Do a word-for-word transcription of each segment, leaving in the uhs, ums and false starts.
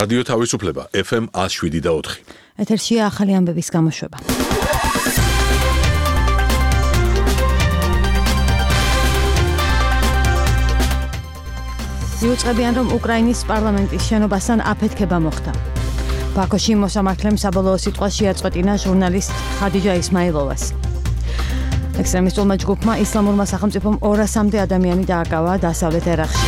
რადიო თავისუფლება ეფ ემ one oh seven და four. ეთერშია ახალი ამბების გამოშვება. იუწყებიან, რომ უკრაინის პარლამენტის შენობასთან აფეთქება მოხდა. ბაქოში მოსამართლემ საბოლოო სიტყვა შეაწყვეტინა ჟურნალისტ ხადიჯა ისმაილოვას. ექსტრემისტულმა ჯგუფმა ისლამურმა სახელმწიფომ ორასამდე ადამიანი დააკავა დასავლეთ ერაყში.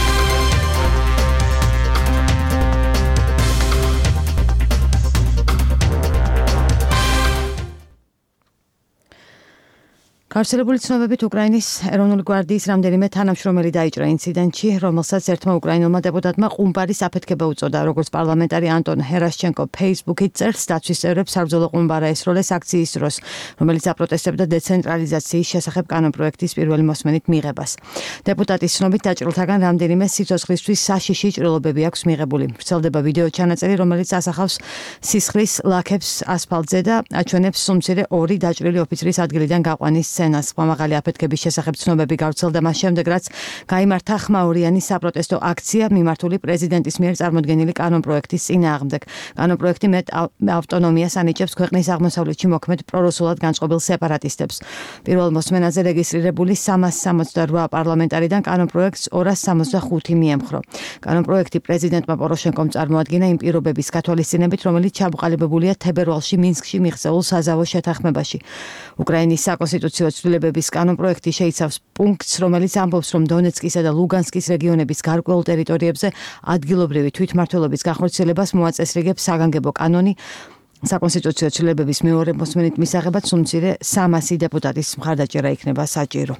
გავრცელებული ცნობებით უკრაინის ეროვნული გვარდიის რამდენიმე თანამშრომელი დაიჭრა ინციდენტში, რომელსაც ერთმა უკრაინულმა დეპუტატმა ყუმბარის აფეთქება უწოდა, როგორც პარლამენტარი ანტონ ჰერაშჩენკო Facebook-ით წერს, დაცვის წევრებს საბრძოლო ყუმბარა ესროლეს აქციის დროს, რომელიც აპროტესტებდა დეცენტრალიზაციის შესახებ კანონპროექტის პირველი მოსმენით მიღებას. დეპუტატის ცნობით დაჭრილთაგან რამდენიმე სიცოცხლისთვის საშიში ჭრილობები აქვს მიღებული. ვრცელდება ვიდეო ჩანაწერი, რომელიც ასახავს სისხლის ლაქებს ასფალტზე და აჩვენებს სუმცირე ორი დაჭრილი ოფიცრის ადგილიდან გაყვანის სცენას. მაღალი აფეთქების შესახებ ცნობები გავრცელდა მას შემდეგ, რაც გაიმართა ხმაურიანი საპროტესტო აქცია მიმართული პრეზიდენტის მიერ წარმოდგენილი კანონპროექტის წინააღმდეგ. კანონპროექტი მეტ ავტონომიას ანიჭებს ქვეყნის აღმოსავლეთში მოქმედ პრორუსულად განწყობილ სეპარატისტებს. პირველ მოსმენაზე რეგისტრირებული სამას სამოცდა რვა პარლამენტარიდან კანონპროექტს ორას სამოცდა ხუთი მიემხრო. კანონპროექტი პრეზიდენტმა პოროშენკომ წარმოადგინა იმ პირობების გათვალისწინებით, რომელიც ჩამოყალიბებულია თებერვალში მინსკში მიღწეულ საზავო შეთანხმებაში. უკრაინის საკონსტიტუციო ცვლილებების კანონპროექტი შეიცავს პუნქტს, რომელიც ამბობს, რომ დონეცკისა და ლუგანსკის რეგიონების გარკვეულ ტერიტორიებზე ადგილობრივი თვითმმართველობის განხორციელებას მოაწესრიგებს საგანგებო კანონი. საკონსტიტუციო ცვლილებების მეორე მოსმენით მისაღებად სუმცირე სამასი დეპუტატის მხარდაჭერა იქნება საჭირო.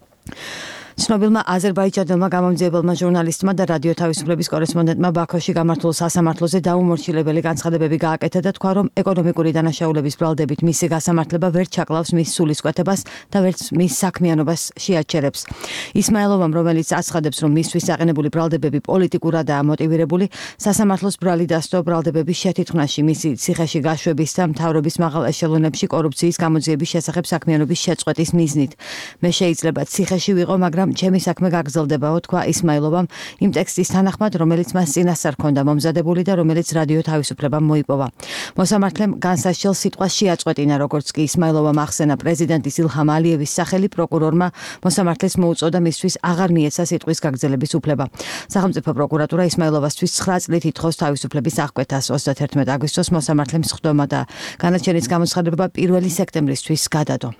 ცნობილმა აზერბაიჯანელმა გამომძიებელმა ჟურნალისტმა და რადიო თავისუფლების კორესპონდენტმა ბაქოში გამართულ სასამართლოზე დაუმორჩილებელი განცხადებები გააკეთა და თქვა, რომ ეკონომიკური დანაშაულების ბრალდებით მისი გასამართლება ვერ ჩაკლავს მის სულისკვეთებას და ვერც მის საქმიანობას შეაჩერებს. ისმაილოვამ, რომელიც აცხადებს, რომ მისთვის აყენებული ბრალდებები პოლიტიკურადაა მოტივირებული, სასამართლოს ბრალი დასდო ბრალდებების შეთითქმაში მისი ციხეში გაშვების და მთავრობის მაღალ ეშელონებში კორუფციის გამოძიების შესახებ საქმიანობის შეწყვეტის მიზნით. მე შეიძლება ციხეში ვიყო, მაგრამ ჩემი საქმე გაგრძელდებაო, თქვა ისმაილოვამ იმ ტექსტის თანახმად, რომელიც მას წინასწარ ჰქონდა მომზადებული და რომელიც რადიო თავისუფლებამ მოიპოვა. მოსამართლემ განსასჯელ სიტყვას შეაწყვეტინა, როგორც კი ისმაილოვამ ახსენა პრეზიდენტის ილჰამ ალიევის სახელი პროკურორმა მოსამართლეს მოუწოდა მისთვის აღარ მიეცა სიტყვის გაგრძელების უფლება. სახელმწიფო პროკურატურა ისმაილოვასთვის ცხრა წლით ითხოვს თავისუფლების აღკვეთას. ოცდაათერთმეტი აგვისტოს მოსამართლემ სხდომა და განაჩენის გამოცხადება პირველი სექტემბრისთვის გადადო.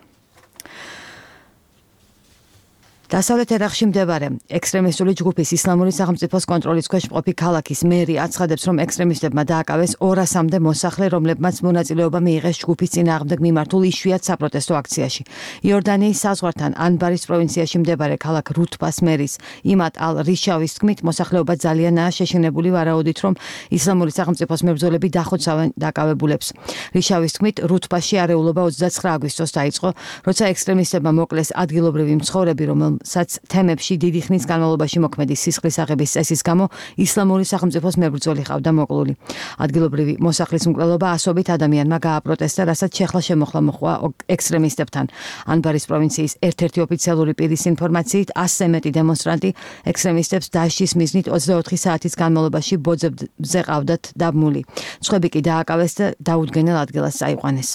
დასავლეთ ერაყში მდებარე ექსტრემისტული ჯგუფის ისლამური სახელმწიფოს კონტროლის ქვეშ მყოფი ქალაქის მერი აცხადებს, რომ ექსტრემისტებმა დააკავეს ორასამდე მოსახლე, რომლებმაც მონაწილეობა მიიღეს ჯგუფის წინააღმდეგ მიმართულ იშვიათ საპროტესტო აქციაში. იორდანიის საზღვართან ანბარის პროვინციაში მდებარე ქალაქ რუთბას მერის იმად ალ-რიშავის თქმით, მოსახლეობა ძალიანაა შეშინებული ვარაუდით, რომ ისლამური სახელმწიფოს მებრძოლები დახოცავენ დაკავებულებს. რიშავის თქმით, რუთბაში არეულობა ოცდაცხრა აგვისტოს დაიწყო, როცა ექსტრემისტებმა მოკლეს ადგილობრივი მცხოვრები, რომელმაც თემებში დიდი ხნის განმავლობაში მოქმედი სისხლის აღების წესის გამო ისლამური სახელმწიფოს მებრძოლი ყავდა მოკლული. ადგილობრივი მოსახლის მკვლელობა ასობით ადამიანმა გააპროტესტა, რასაც შეხლა შემოხლა მოხდა ექსტრემისტებთან. ანბარის პროვინციის ერთ-ერთი ოფიციალური პირის ინფორმაციით, ასზე მეტი დემონსტრანტი ექსტრემისტებს დაშის მიზნით ოცდაოთხი საათის განმავლობაში ბოძებზე ყავდათ დაბმული. სხვები კი დააკავეს და დაუდგენელ ადგილას წაიყვანეს.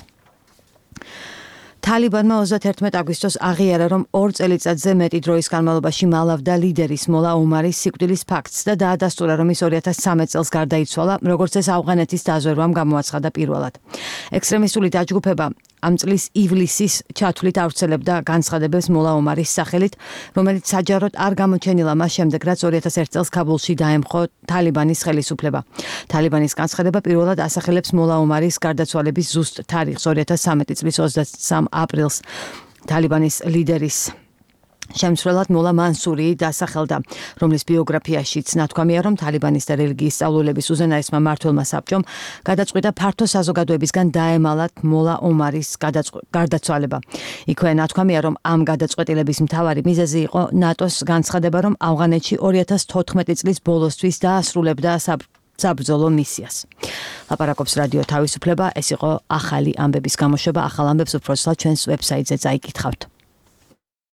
თალიბანმა ოცდაათერთმეტი აგვისტოს აღიარა, რომ ორ წელიწადზე მეტი დროის განმავლობაში მალავდა ლიდერის მოლა ომარის სიკვდილის ფაქტს და დაადასტურა, რომ ის ორი ათას ცხრამეტ წელს გარდაიცვალა, როგორც ეს ავღანეთის დაზვერვამ გამოაცხადა პირველად. ექსტრემისტული დაჯგუფება ამ წლის ივლისის ჩათვლით ავრცელებდა განცხადებებს მოლა ომარის სახელით, რომელიც საჯაროდ არ გამოჩენილა მას შემდეგ, რაც ორი ათას ერთ წელს ქაბულში დაემხო თალიბანის ხელისუფლება. თალიბანის განცხადება პირველად ასახელებს მოლა ომარის გარდაცვალების ზუსტ თარიღს ორი ათას ცხრამეტი წლის ოცდასამ აპრილს. თალიბანის ლიდერის შემცვლელად მოლა მანსური დასახელდა, რომლის ბიოგრაფიაშიც ნათქვამია, რომ თალიბანის და რელიგიის სწავლულების უზენაესმა მმართველმა საბჭომ გადაწყვიტა ფართო საზოგადოებისგან დაემალათ მოლა ომარის გარდაცვალება. იქვე ნათქვამია, რომ ამ გადაწყვეტილების მთავარი მიზეზი იყო ნატოს განცხადება, რომ ავღანეთში ორი ათას თოთხმეტი წლის ბოლოსთვის დაასრულებდა საბრძოლო მისიას. ლაპარაკობს რადიო თავისუფლება, ეს იყო ახალი ამბების გამოშვება, ახალ ამბებს უფრო ცალ ჩვენს ვებსაიტზე წაიკითხავთ.